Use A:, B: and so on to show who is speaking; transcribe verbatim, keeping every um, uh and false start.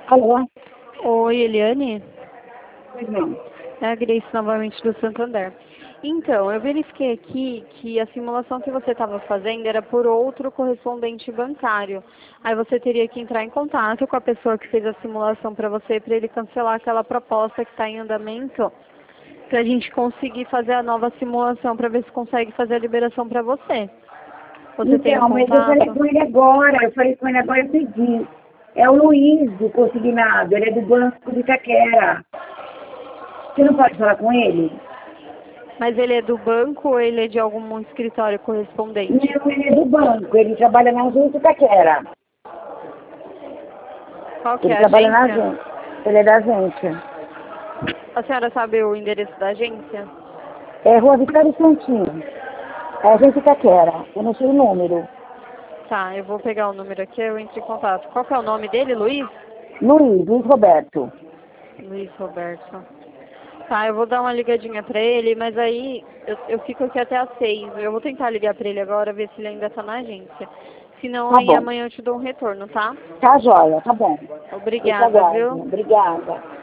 A: Alô?
B: Oi, Eliane?
A: Pois não.
B: É a Grace novamente do Santander. Então, eu verifiquei aqui que a simulação que você estava fazendo era por outro correspondente bancário. Aí você teria que entrar em contato com a pessoa que fez a simulação para você, para ele cancelar aquela proposta que está em andamento, para a gente conseguir fazer a nova simulação, para ver se consegue fazer a liberação para você. Você tem o
A: Então, mas eu falei
B: contato?
A: com ele agora, eu falei com ele agora, eu pedi. É o Luiz do consignado, ele é do Banco de Itaquera. Você não pode falar com ele?
B: Mas ele é do banco ou ele é de algum escritório correspondente?
A: Não, ele é do banco, ele trabalha na agência Itaquera.
B: Qual que
A: Ele
B: é a
A: trabalha na
B: agência?
A: agência. Ele é da agência.
B: A senhora sabe o endereço da agência?
A: É Rua Vitória Santinho. É a agência Itaquera. Eu não sei o número.
B: Tá, eu vou pegar o número aqui, eu entro em contato. Qual que é o nome dele, Luiz?
A: Luiz, Luiz Roberto.
B: Luiz Roberto. Tá, eu vou dar uma ligadinha pra ele, mas aí eu, eu fico aqui até às seis. Eu vou tentar ligar pra ele agora, ver se ele ainda tá na agência. Se não,
A: Tá
B: aí
A: bom.
B: amanhã eu te dou um retorno, tá?
A: Tá joia, tá bom. Eu te
B: Obrigada,
A: aguardo.
B: viu?
A: Obrigada.